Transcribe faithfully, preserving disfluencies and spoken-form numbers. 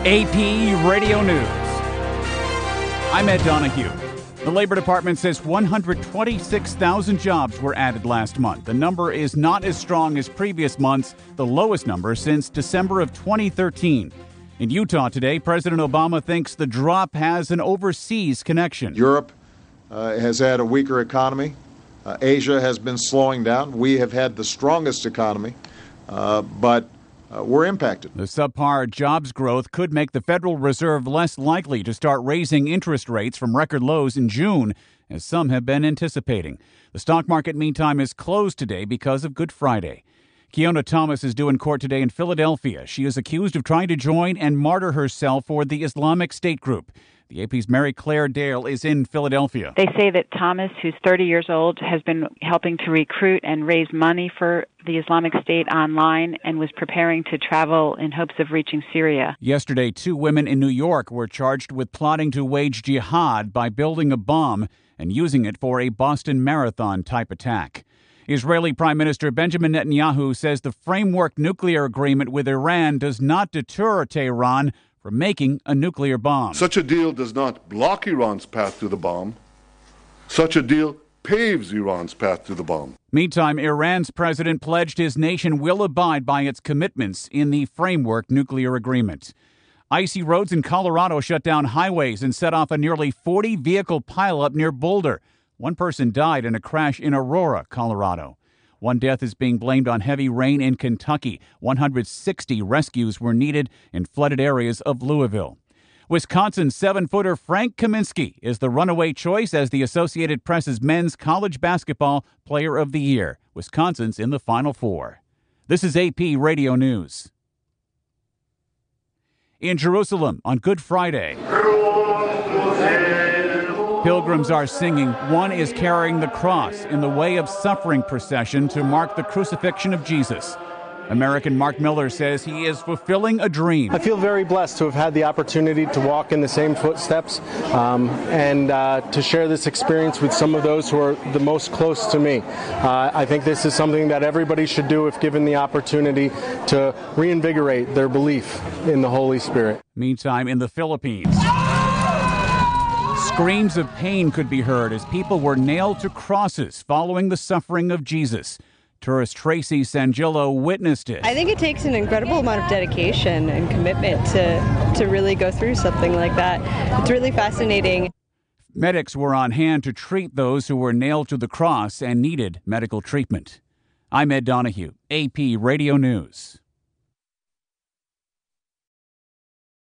A P Radio News. I'm Ed Donahue. The Labor Department says one hundred twenty-six thousand jobs were added last month. The number is not as strong as previous months, the lowest number since December of twenty thirteen. In Utah today, President Obama thinks the drop has an overseas connection. Europe uh, has had a weaker economy. Uh, Asia has been slowing down. We have had the strongest economy, uh, but Uh, we're impacted. The subpar jobs growth could make the Federal Reserve less likely to start raising interest rates from record lows in June, as some have been anticipating. The stock market, meantime, is closed today because of Good Friday. Keona Thomas is due in court today in Philadelphia. She is accused of trying to join and martyr herself for the Islamic State group. The A P's Mary Claire Dale is in Philadelphia. They say that Thomas, who's thirty years old, has been helping to recruit and raise money for the Islamic State online and was preparing to travel in hopes of reaching Syria. Yesterday, two women in New York were charged with plotting to wage jihad by building a bomb and using it for a Boston Marathon-type attack. Israeli Prime Minister Benjamin Netanyahu says the framework nuclear agreement with Iran does not deter Tehran from making a nuclear bomb. Such a deal does not block Iran's path to the bomb. Such a deal paves Iran's path to the bomb. Meantime, Iran's president pledged his nation will abide by its commitments in the framework nuclear agreement. Icy roads in Colorado shut down highways and set off a nearly forty-vehicle pileup near Boulder. One person died in a crash in Aurora, Colorado. One death is being blamed on heavy rain in Kentucky. one hundred sixty rescues were needed in flooded areas of Louisville. Wisconsin's seven-footer Frank Kaminsky is the runaway choice as the Associated Press's Men's College Basketball Player of the Year. Wisconsin's in the Final Four. This is A P Radio News. In Jerusalem on Good Friday, pilgrims are singing "One is Carrying the Cross" in the Way of Suffering procession to mark the crucifixion of Jesus. American Mark Miller says he is fulfilling a dream. I feel very blessed to have had the opportunity to walk in the same footsteps um, and uh, to share this experience with some of those who are the most close to me. Uh, I think this is something that everybody should do if given the opportunity to reinvigorate their belief in the Holy Spirit. Meantime, in the Philippines, screams of pain could be heard as people were nailed to crosses following the suffering of Jesus. Tourist Tracy Sangillo witnessed it. I think it takes an incredible amount of dedication and commitment to, to really go through something like that. It's really fascinating. Medics were on hand to treat those who were nailed to the cross and needed medical treatment. I'm Ed Donahue, A P Radio News.